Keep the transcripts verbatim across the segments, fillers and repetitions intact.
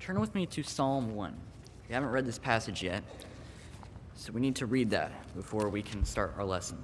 Turn with me to Psalm one. We haven't read this passage yet, so we need to read that before we can start our lesson.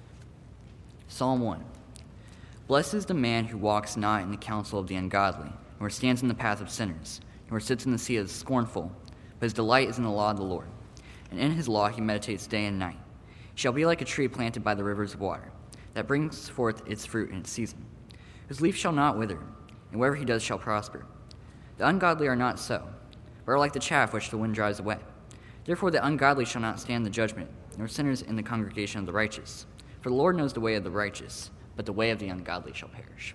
Psalm one. Blessed is the man who walks not in the counsel of the ungodly, nor stands in the path of sinners, nor sits in the seat of the scornful, but his delight is in the law of the Lord, and in his law he meditates day and night. He shall be like a tree planted by the rivers of water, that brings forth its fruit in its season, whose leaf shall not wither, and whatever he does shall prosper. The ungodly are not so, but are like the chaff which the wind drives away. Therefore the ungodly shall not stand in the judgment, nor sinners in the congregation of the righteous. For the Lord knows the way of the righteous, but the way of the ungodly shall perish.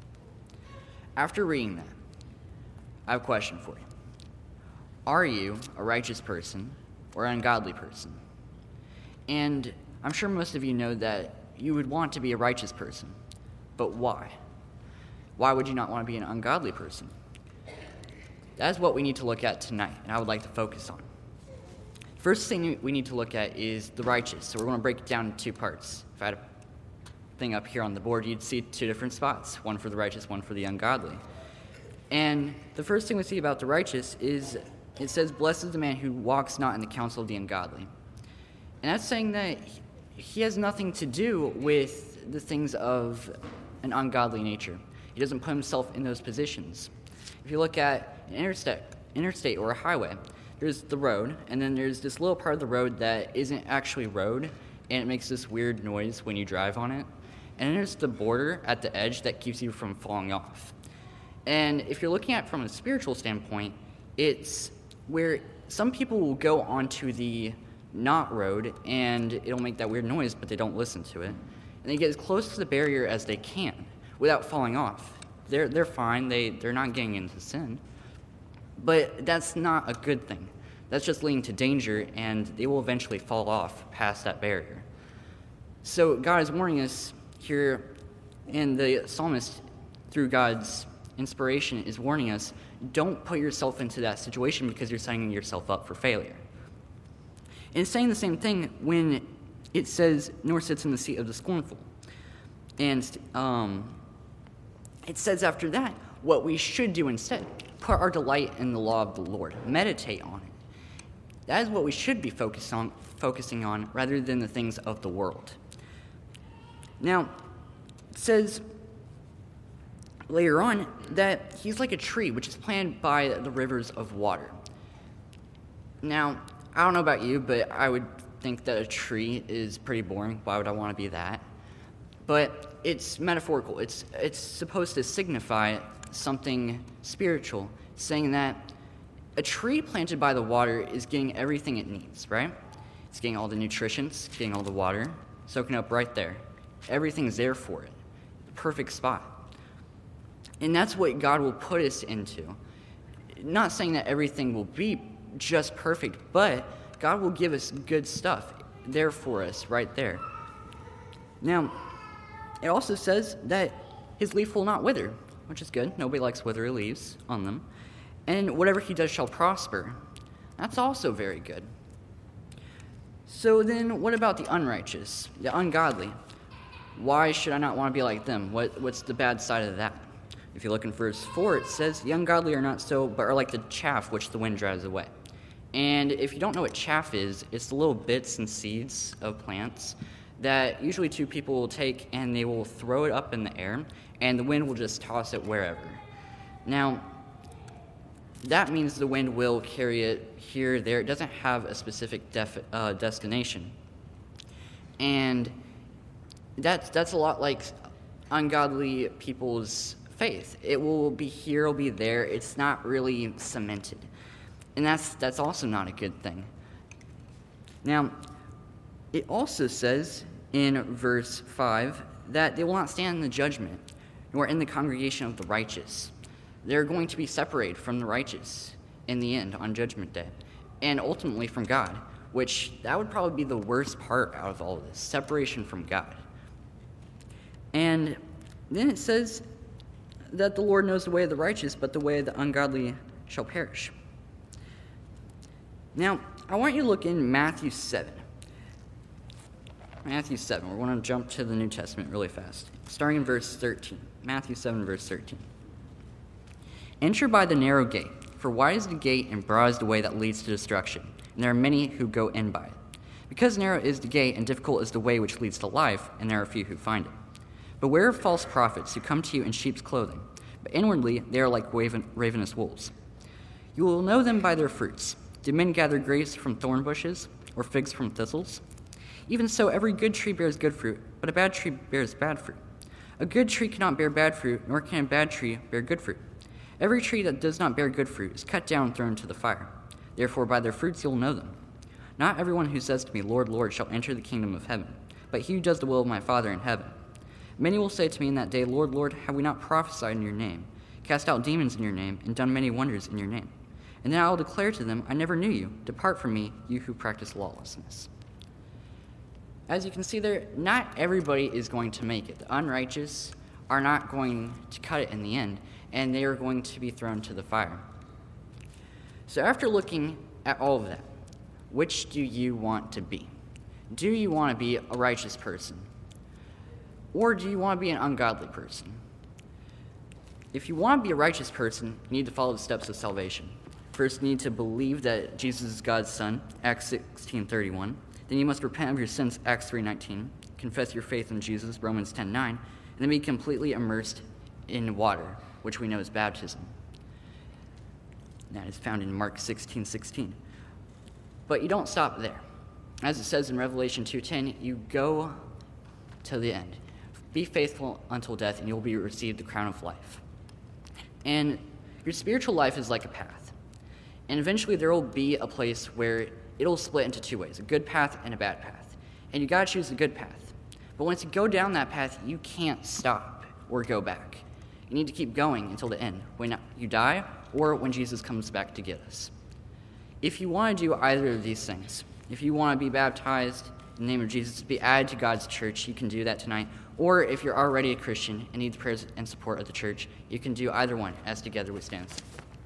After reading that, I have a question for you. Are you a righteous person or an ungodly person? And I'm sure most of you know that you would want to be a righteous person, but why? Why would you not want to be an ungodly person? That is what we need to look at tonight, and I would like to focus on. First thing we need to look at is the righteous. So we're going to break it down into two parts. If I had a thing up here on the board, you'd see two different spots, one for the righteous, one for the ungodly. And the first thing we see about the righteous is it says, blessed is the man who walks not in the counsel of the ungodly. And that's saying that he has nothing to do with the things of an ungodly nature. He doesn't put himself in those positions. If you look at an interstate, interstate or a highway, there's the road, and then there's this little part of the road that isn't actually road, and it makes this weird noise when you drive on it. And then there's the border at the edge that keeps you from falling off. And if you're looking at it from a spiritual standpoint, it's where some people will go onto the not road, and it'll make that weird noise, but they don't listen to it. And they get as close to the barrier as they can without falling off. They're they're fine. They, they're not getting into sin. But that's not a good thing. That's just leading to danger, and they will eventually fall off past that barrier. So God is warning us here, and the psalmist, through God's inspiration, is warning us, don't put yourself into that situation because you're setting yourself up for failure. And it's saying the same thing when it says, nor sits in the seat of the scornful. And um, it says after that, what we should do instead, put our delight in the law of the Lord, meditate on it. That is what we should be focused on, focusing on rather than the things of the world. Now, it says later on that he's like a tree which is planted by the rivers of water. Now, I don't know about you, but I would think that a tree is pretty boring. Why would I want to be that? But it's metaphorical. It's it's supposed to signify something spiritual, saying that a tree planted by the water is getting everything it needs, right? It's getting all the nutrition, it's getting all the water, soaking up right there. Everything's there for it. The perfect spot. And that's what God will put us into. Not saying that everything will be just perfect, but God will give us good stuff there for us right there. Now, it also says that his leaf will not wither, which is good. Nobody likes withery leaves on them. And whatever he does shall prosper. That's also very good. So then what about the unrighteous, the ungodly? Why should I not want to be like them? What What's the bad side of that? If you look in verse four, it says, the ungodly are not so, but are like the chaff which the wind drives away. And if you don't know what chaff is, it's the little bits and seeds of plants that usually two people will take and they will throw it up in the air, and the wind will just toss it wherever. Now, that means the wind will carry it here, there. It doesn't have a specific def- uh, destination. And that's, that's a lot like ungodly people's faith. It will be here, it'll be there. It's not really cemented. And that's that's also not a good thing. Now, it also says in verse five that they will not stand in the judgment, nor in the congregation of the righteous. They're going to be separated from the righteous in the end on Judgment Day, and ultimately from God, which that would probably be the worst part out of all of this, separation from God. And then it says that the Lord knows the way of the righteous, but the way of the ungodly shall perish. Now, I want you to look in Matthew seven. Matthew seven. We're going to jump to the New Testament really fast, starting in verse thirteen. Matthew seven, verse thirteen. Enter by the narrow gate, For wide is the gate and broad is the way that leads to destruction, and there are many who go in by it. Because narrow is the gate and difficult is the way which leads to life, and there are few who find it. Beware of false prophets who come to you in sheep's clothing, but inwardly they are like raven, ravenous wolves. You will know them by their fruits. Do men gather grapes from thorn bushes, or figs from thistles? Even so, every good tree bears good fruit, but a bad tree bears bad fruit. A good tree cannot bear bad fruit, nor can a bad tree bear good fruit. Every tree that does not bear good fruit is cut down and thrown into the fire. Therefore, by their fruits you will know them. Not everyone who says to me, Lord, Lord, shall enter the kingdom of heaven, but he who does the will of my Father in heaven. Many will say to me in that day, Lord, Lord, have we not prophesied in your name, cast out demons in your name, and done many wonders in your name? And then I will declare to them, I never knew you. Depart from me, you who practice lawlessness. As you can see there, not everybody is going to make it. The unrighteous are not going to cut it in the end, and they are going to be thrown to the fire. So after looking at all of that, which do you want to be? Do you want to be a righteous person? Or do you want to be an ungodly person? If you want to be a righteous person, you need to follow the steps of salvation. First, you need to believe that Jesus is God's Son, Acts sixteen thirty-one. Then you must repent of your sins, Acts three nineteen. Confess your faith in Jesus, Romans ten nine. And then be completely immersed in water, which we know is baptism. That is found in Mark sixteen sixteen. But you don't stop there. As it says in Revelation two ten, you go to the end. Be faithful until death, and you'll be received the crown of life. And your spiritual life is like a path. And eventually there will be a place where it'll split into two ways, a good path and a bad path. And you gotta choose the good path. But once you go down that path, you can't stop or go back. You need to keep going until the end, when you die or when Jesus comes back to get us. If you want to do either of these things, if you want to be baptized in the name of Jesus, be added to God's church, you can do that tonight. Or if you're already a Christian and need the prayers and support of the church, you can do either one as together we stand.